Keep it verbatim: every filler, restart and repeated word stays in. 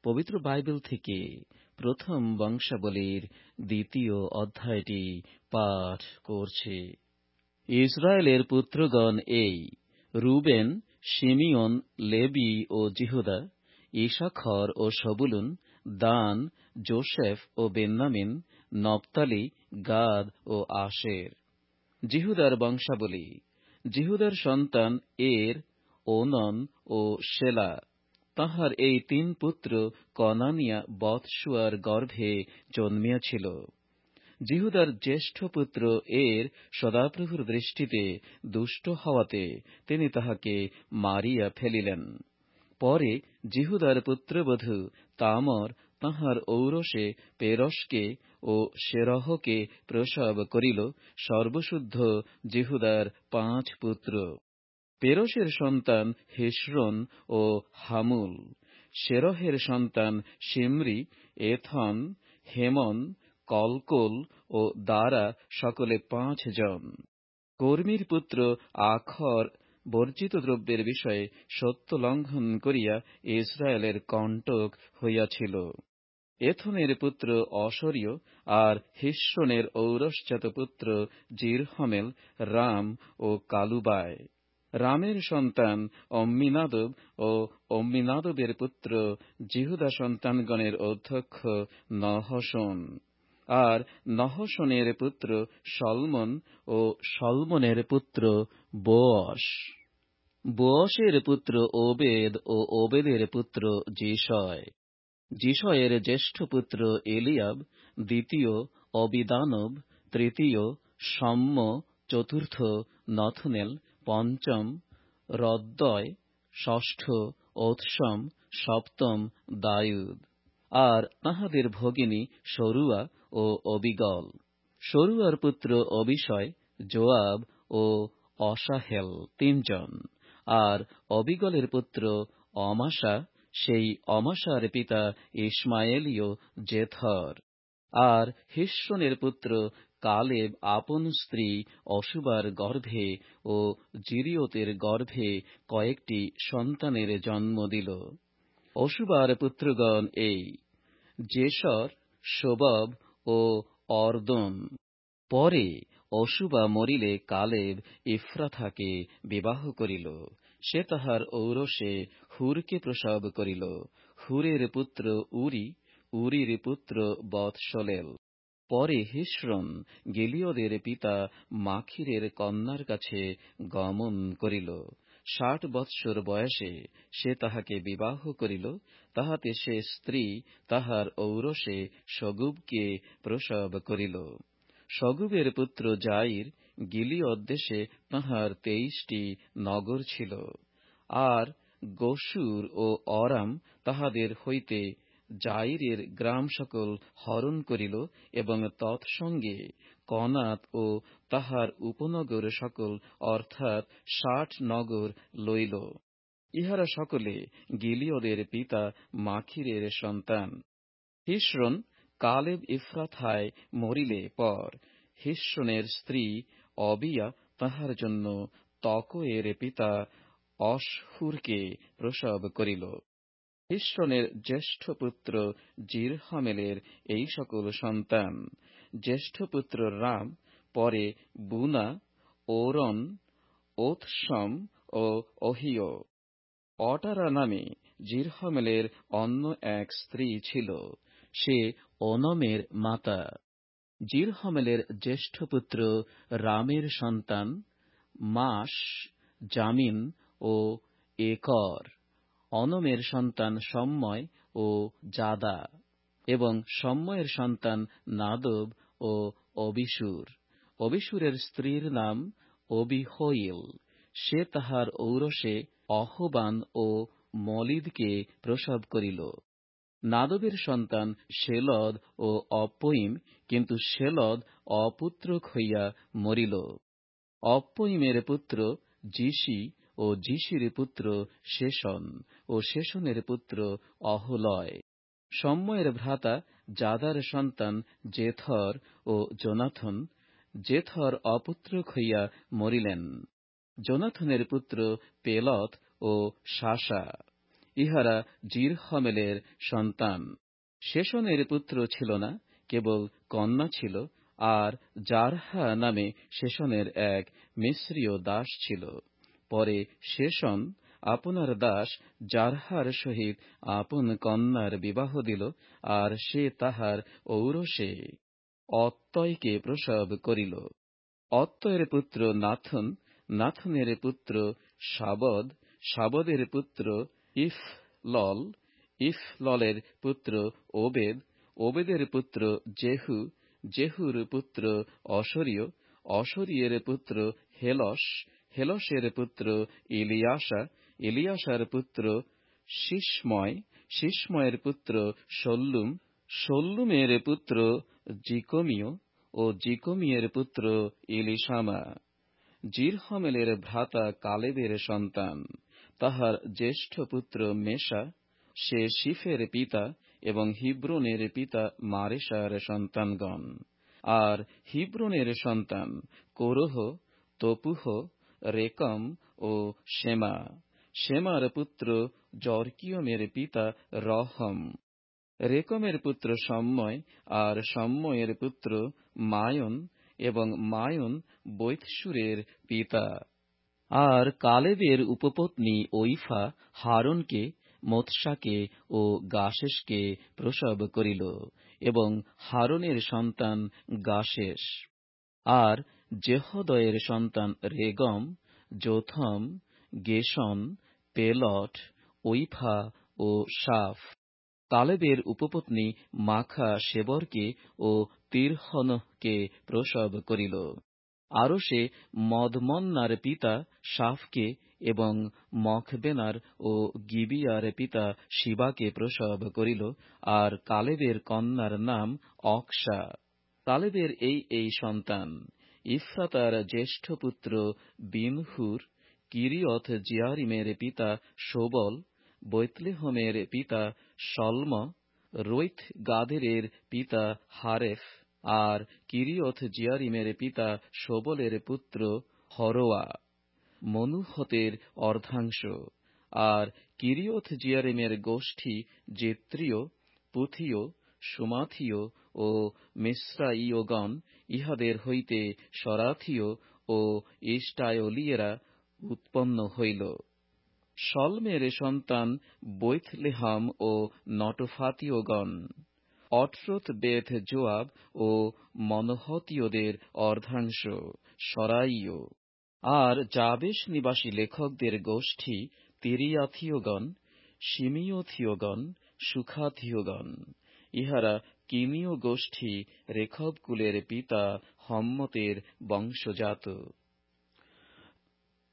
পবিত্র বাইবেল থেকে প্রথম বংশাবলীর দ্বিতীয় অধ্যায়টি পাঠ করছে। ইসরায়েলের পুত্রগণ এই: রুবেন, শিমিয়ন, লেবী ও জিহুদা, ইসাখর ও সবুলুন, দান, যোসেফ ও বেন্যামিন, নফতালি, গাদ ও আশের। জিহুদার বংশাবলী। জিহুদার সন্তান এর, ওনন ও শেলা। তাঁহার এই তিন পুত্র কনানিয়া বৎসুয়ার গর্ভে জন্মিয়াছিল। জিহুদার জ্যেষ্ঠ পুত্র এর সদাপ্রভুর দৃষ্টিতে দুষ্ট হওয়াতে তিনি তাহাকে মারিয়া ফেলিলেন। পরে জিহুদার পুত্রবধূ তামর তাঁহার ঔরসে পেরসকে ও সেরহকে প্রসব করিল। সর্বশুদ্ধ জিহুদার পাঁচ পুত্র। পেরসের সন্তান হেশরোন ও হামুল। সেরহের সন্তান শিমরি, এথন, হেমন, কলকল ও দারা, সকলে পাঁচ জন। কর্মীর পুত্র আখর বর্জিত দ্রব্যের বিষয়ে সত্য লঙ্ঘন করিয়া ইসরায়েলের কণ্টক হইয়াছিল। এথনের পুত্র অসরীয়, আর হিস্রোনের ঔরসজাত পুত্র জিরহমেল, রাম ও কালুবায়। রামের সন্তান অম্মিনাদব ও অম্মিনাদবের পুত্র জিহুদা সন্তানগণের অধ্যক্ষ নহশন। আর নহশনের পুত্র সলমন ও সলমনের পুত্র বোয়স। বোয়সের পুত্র ওবেদ ও ওবেদের পুত্র যিশয়। যিশয়ের জ্যেষ্ঠ পুত্র এলিয়াব, দ্বিতীয় অবিদানব, তৃতীয় সম্ম, চতুর্থ নথনেল, পঞ্চম রদ্দয়, ষষ্ঠ ওৎসম, সপ্তম দায়ুদ। আর তাঁহাদের ভগিনী সরুয়া ও অবিগল। সরুয়ার পুত্র অবিষয়, যোয়াব ও অসাহেল, তিনজন। আর অবিগলের পুত্র অমাশা, সেই অমাশার পিতা ইশমায়েলীয় জেথর। আর হিস্রোনের পুত্র কালেব আপন স্ত্রী অশুবার গর্ভে ও জিরিয়তের গর্ভে কয়েকটি সন্তানের জন্ম দিল। অশুবার পুত্রগণ এই: জেসর, শোবব ও অর্দন। পরে অশুবা মরিলে কালেব ইফ্রাথাকে বিবাহ করিল। সে তাহার ঔরসে হুরকে প্রসব করিল। হুরের পুত্র উরি, উরির পুত্র বৎসলেল। পরে হিস্রোন গিলিয়দের পিতা মাখিরের কন্যার কাছে গমন করিল। ষাট বৎসর বয়সে সে তাহাকে বিবাহ করিল। তাহাতে সে স্ত্রী তাহার ঔরসে সগুবকে প্রসব করিল। সগুবের পুত্র যাইর, গিলিয়দ দেশে তাহার তেইশটি নগর ছিল। আর গশুর ও অরাম তাহাদের হইতে যাইরের গ্রাম সকল হরণ করিল এবং তৎসঙ্গে কনাত ও তাহার উপনগর সকল, অর্থাৎ ষাট নগর লইল। ইহারা সকলে গিলিয়দের পিতা মাখিরের সন্তান। হিস্রোন কালেব ইফ্রাথায় মরিলে পর হিস্রোনের স্ত্রী অবিয়া তাহার জন্য তকোয়ের পিতা অসহুরকে প্রসব করিল। হিস্রোনের জ্যেষ্ঠ পুত্র জিরহমেলের এই সকল সন্তান। জ্যেষ্ঠ পুত্র রাম, পরে বুনা, ওরন, ওৎসম ও অহিয়। অটারা নামে জিরহমেলের অন্য এক স্ত্রী ছিল, সে ওনমের মাতা। জিরহমেলের জ্যেষ্ঠ পুত্র রামের সন্তান মাস, জামিন ও একর। অনমের সন্তান সম্ময় ও জাদা, এবং সম্ময়ের সন্তান নাদব ও অবিশুর। অবিশুরের স্ত্রীর নাম অবিহইল। সে তাহার ঔরসে অহবান ও মলিদকে প্রসব করিল। নাদবের সন্তান শেলদ ও অপ্পয়িম, কিন্তু শেলদ অপুত্রক হইয়া মরিল। অপ্পয়িমের পুত্র যিশি ও যিশির পুত্র শেষন ও শেষনের পুত্র অহলয়। সম্ময়ের ভ্রাতা জাদার সন্তান জেথর ও জোনাথন। জেথর অপুত্রক হইয়া মরিলেন। জোনাথনের পুত্র পেলত ও শাসা। ইহারা জিরহমেলের সন্তান। শেষনের পুত্র ছিল না, কেবল কন্যা ছিল। আর জারহা নামে শেষনের এক মিস্রীয় দাস ছিল। পরে শেষন আপনার দাস জারহার সহিত আপন কন্যার বিবাহ দিল, আর সে তাহার ঔরসে অত্তয়কে প্রসব করিল। অত্তয়ের পুত্র নাথন, নাথনের পুত্র শাবদ, শাবদের পুত্র ইফলল, ইফললের পুত্র ওবেদ, ওবেদের পুত্র জেহু, জেহুর পুত্র অসরীয়, অসরীয়ের পুত্র হেলস, হেলসের পুত্র ইলিয়াসা, ইলিয়াসার পুত্র শিসময়, শিসময়ের পুত্র শল্লুম, শল্লুমের পুত্র জিকমিয় ও জিকমিয়ের পুত্র ইলিশামা। জিরহমেলের ভ্রাতা কালেবের সন্তান। তাহার জ্যেষ্ঠ পুত্র মেশা, সে শিফের পিতা এবং হিব্রোনের পিতা মারেশার সন্তানগণ। আর হিব্রোনের সন্তান কোরহ, তপুহ, রেকম ও শেমা। শেমার পুত্র জরকিয়মের পিতা রহম। রেকমের পুত্র সম্ময়, আর সম্ময়ের পুত্র মায়ন, এবং মায়ন বৈৎসুরের পিতা। আর কালেবের উপপত্নী ওইফা হারনকে, মোৎসাকে ও গাশেশকে প্রসব করিল, এবং হারনের সন্তান গাশেশ। আর জেহদয়ের সন্তান রেগম, যোথম, গেশন, পেলট, ওইফা ও সাফ। কালেবের উপপত্নী মাখা সেবরকে ও তিরহনহকে প্রসব করিল। আরও সে মদমন্নার পিতা সাফকে এবং মখবেনার ও গিবিয়ার পিতা শিবাকে প্রসব করিল। আর কালেবের কন্যার নাম অকসা। কালেবের এই এই সন্তান: ইফরাতার জ্যেষ্ঠ পুত্র বিনহুর, কিরিয়থ জিয়ারিমের পিতা শোবল, বৈতলেহমের পিতা সলম, রৈথ গাদেরের পিতা হারেফ, আর কিরিয়থ জিয়ারিমের পিতা শোবলের পুত্র হরোয়া, মনুহতের অর্ধাংশ। আর কিরিয়থ জিয়ারিমের গোষ্ঠী জেত্রীয়, পুথীয়, সুমাথীয় ও মিশ্রাইয়গণ, ইহাদের হইতে সরাথীয় ও ইষ্টায়লীয়েরা উৎপন্ন হইল। সলমের সন্তান বৈথলেহম ও নটফাতীয়গণ। অট্রোত বেথ জোয়াব ও মনহতীয়দের অর্ধাংশ সরাইয়। আর যাবেশ নিবাসী লেখকদের গোষ্ঠী তিরিয়াথীয়গণ, শিমিয়থীয়গণ, সুখাথীয়গণ। ইহারা কিমীয় গোষ্ঠী রেখবকুলের পিতা হম্মতের বংশজাত।